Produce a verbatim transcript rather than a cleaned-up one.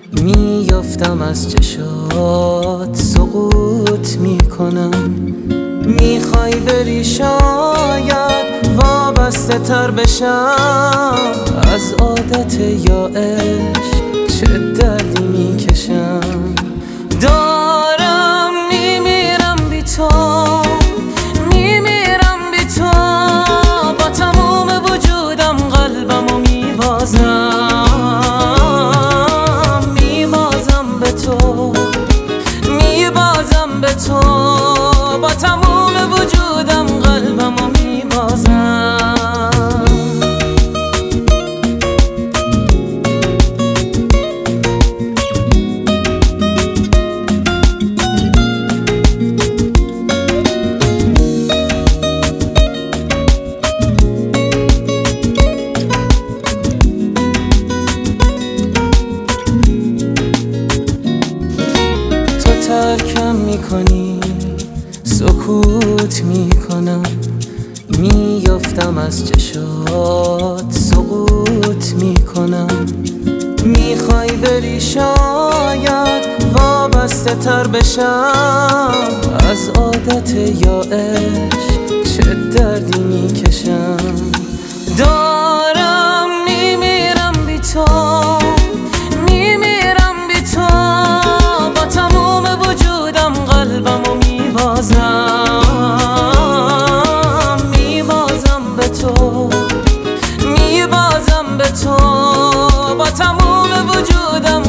میافتم از چشات سقوط میکنم. میخوای بری شاید وابسته تر بشم از عادت یا عشق، چه دردی میکشم. دارم میمیرم بی تو، میمیرم بی تو، با تموم وجودم قلبمو میبازم، میبازم به تو، میبازم به تو، با تموم وجودم قلبمو میبازم. ترکم میکنی سکوت میکنم. میافتم از چشات سقوط میکنم. میخوای بری شاید وابسته تر بشم از عادت یا عشق، چه دردی میکشم. دارم میمیرم بی تو، میمیرم بی تو، با تموم وجودم قلبمو میبازم، میبازم به تو، میبازم به تو، با تموم وجودم